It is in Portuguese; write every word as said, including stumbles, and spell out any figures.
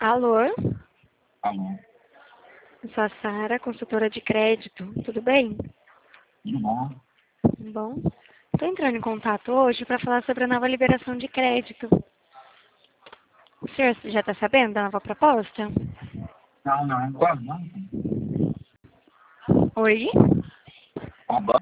Alô, Alô, eu sou a Sara, consultora de crédito. Tudo bem? tudo bom? Bom. Estou entrando em contato hoje para falar sobre a nova liberação de crédito. O senhor já está sabendo da nova proposta? Não, não, qual banco? Oi? Qual banco?